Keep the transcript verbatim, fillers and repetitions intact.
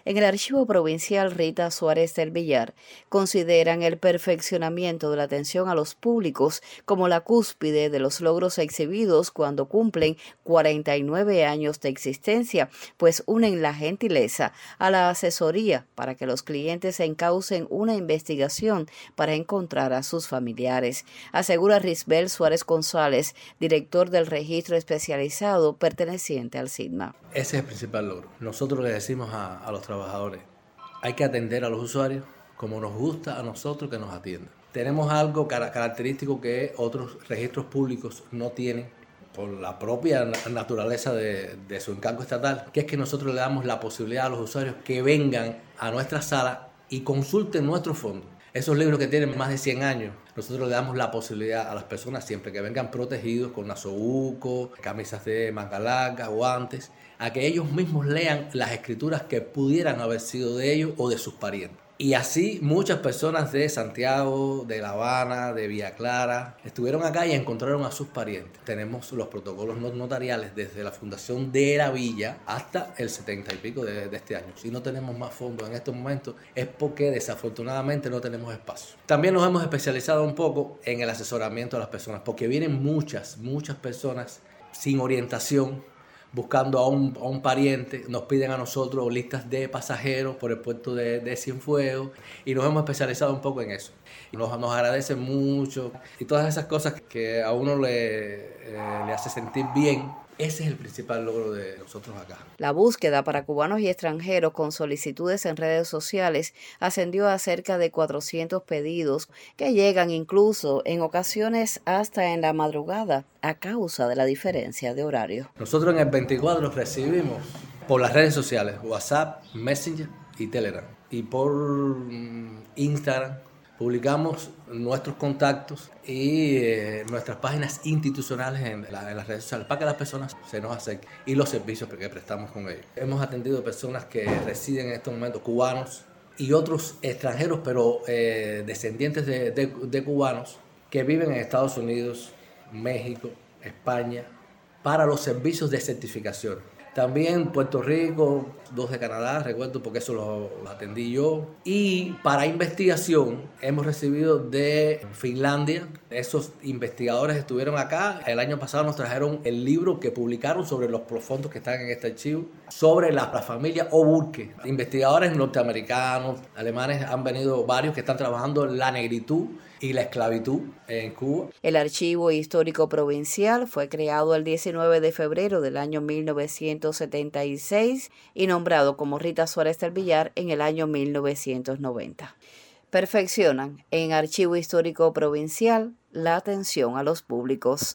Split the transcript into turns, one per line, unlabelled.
En el Archivo Provincial Rita Suárez del Villar consideran el perfeccionamiento de la atención a los públicos como la cúspide de los logros exhibidos cuando cumplen cuarenta y nueve años de existencia, pues unen la gentileza a la asesoría para que los clientes encaucen una investigación para encontrar a sus familiares, asegura Risbel Suárez González, director del registro especializado perteneciente al SIGMA.
Ese es el principal logro. Nosotros le decimos a, a los trabajadores, hay que atender a los usuarios como nos gusta a nosotros que nos atiendan. Tenemos algo característico que otros registros públicos no tienen por la propia naturaleza de, de su encargo estatal, que es que nosotros le damos la posibilidad a los usuarios que vengan a nuestra sala y consulten nuestros fondos. Esos libros que tienen más de cien años, nosotros le damos la posibilidad a las personas siempre que vengan protegidos con nasobuco, camisas de manga larga, guantes, a que ellos mismos lean las escrituras que pudieran haber sido de ellos o de sus parientes. Y así muchas personas de Santiago, de La Habana, de Villa Clara, estuvieron acá y encontraron a sus parientes. Tenemos los protocolos notariales desde la fundación de la villa hasta el setenta y pico de, de este año. Si no tenemos más fondos en estos momentos es porque desafortunadamente no tenemos espacio. También nos hemos especializado un poco en el asesoramiento a las personas, porque vienen muchas, muchas personas sin orientación, buscando a un, a un pariente, nos piden a nosotros listas de pasajeros por el puerto de, de Cienfuegos y nos hemos especializado un poco en eso. Nos, nos agradecen mucho y todas esas cosas que a uno le, eh, le hace sentir bien. Ese es el principal logro de nosotros acá.
La búsqueda para cubanos y extranjeros con solicitudes en redes sociales ascendió a cerca de cuatrocientos pedidos que llegan incluso en ocasiones hasta en la madrugada a causa de la diferencia de horario.
Nosotros en el veinticuatro recibimos por las redes sociales, WhatsApp, Messenger y Telegram. Y por Instagram publicamos nuestros contactos y eh, nuestras páginas institucionales en, la, en las redes sociales para que las personas se nos acerquen y los servicios que prestamos con ellos. Hemos atendido personas que residen en estos momentos, cubanos y otros extranjeros, pero eh, descendientes de, de, de cubanos que viven en Estados Unidos, México, España, para los servicios de certificación. También Puerto Rico, dos de Canadá, recuerdo porque eso lo, lo atendí yo. Y para investigación hemos recibido de Finlandia. Esos investigadores estuvieron acá. El año pasado nos trajeron el libro que publicaron sobre los profundos que están en este archivo, sobre la, la familia Oburke. Investigadores norteamericanos, alemanes, han venido varios que están trabajando en la negritud y la esclavitud en Cuba.
El Archivo Histórico Provincial fue creado el diecinueve de febrero del año mil novecientos setenta y seis y nombrado como Rita Suárez del Villar en el año mil novecientos noventa. Perfeccionan en Archivo Histórico Provincial la atención a los públicos.